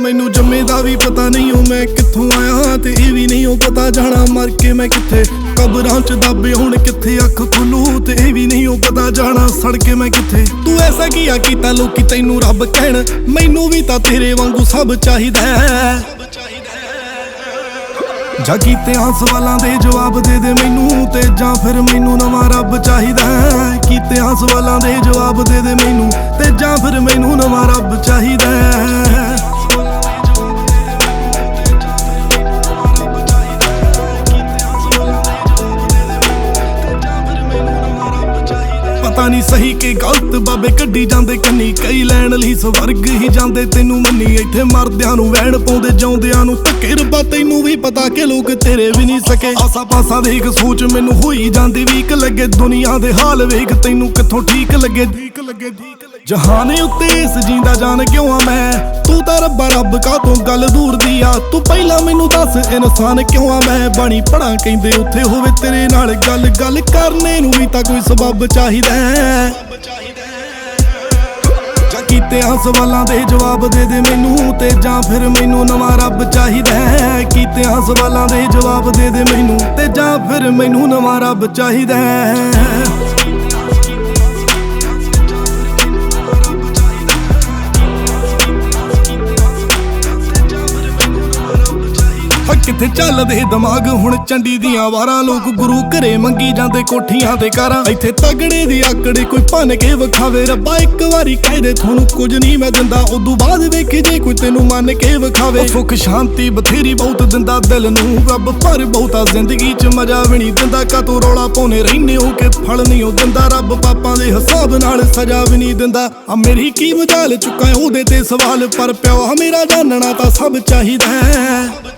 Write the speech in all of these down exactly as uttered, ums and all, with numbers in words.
मैनू जम्मे दा भी पता नहीं हो मैं कित्थों आया, ते ये भी नहीं हो पता जाना मर के मैं कित्थे। कबरां च दबे हुण कित्थे अख खुलू, ते ये भी नहीं हो पता जाना सड़ के मैं कित्थे। तू ऐसा किया कीता लोकी तैनू रब कहण, मैनू भी तां तेरे वांगू सब चाहिदा है। जा कीतियां सवालां दे जवाब दे दे मैनू, ते जां फिर मैनू नवां रब चाहिदा है। कीतियां सवालां दे जवाब दे दे मैनू, ते जां फिर मैनू नवां रब चाहिदा है। पता नहीं सही के गलत बाबे कड्डी जांदे कन्नी, कई लैण लई स्वर्ग ही जांदे तैनू मन्नी। इत्थे मरदियां नू वैण पाउंदे जिउंदियां नू धक्के, रब्बा तैनू भी पता के लोग तेरे भी नहीं सके। आसा पासा देख सोच मैनू होई जांदी वीक लगे, दुनिया दे हाल वेख तैनू कित्थों ठीक लगे। ठीक लगे ठीक लगे जहाने उत्ते इस जींदा जान क्यों आ मैं, तू तां रब्बा रब कातों गल दूर दी आ। तू पहला मैनू दस इंसान क्यों आ मैं, बणी पढ़ा कहंदे उत्थे होवे तेरे नाल गल, गल करने नू भी तां कोई सबब चाहिदा है। जा कीतियां सवालां दे जवाब दे दे मैनू, ते जां फिर मैनू नवां रब चाहिदा है। कीतियां सवालां दे जवाब दे दे मैनू, ते जां फिर मैनू नवां रब चाहिदा है। किथे चलदे दिमाग हुण चंडी दियां वारां, लोग गुरु घरे मंगी जांदे कोठियां ते कारां। इत्थे तगड़े दी आकड़े कोई भन के विखावे, रब्बा एक वारी कह दे थोनू कुछ नहीं मैं दिंदा, उदू बाद वेखे जे कोई तैनू मन के विखावे। सुख शांति बथेरी बहुत दिंदा दिल नू रब, पर बहुता जिंदगी च मजा भी नहीं दिंदा। कातों रौला पाउने रहिंदे हो के फल नहीं हो दिंदा, रब पापां दे हिसाब नाल सजा भी नहीं दिंदा। आ मेरी की मजाल चुका ओहदे ते सवाल, पर प्यो मेरा जानना तां सब चाहिदा है।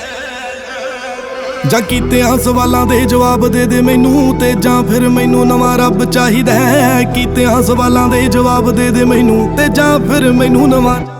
जा कीतियां सवालां दे जवाब दे दे मैनू, ते जां फिर मैनू नवां रब चाहिदा है। कीतियां सवालां दे जवाब दे दे मैनू, ते जां फिर मैनू नवां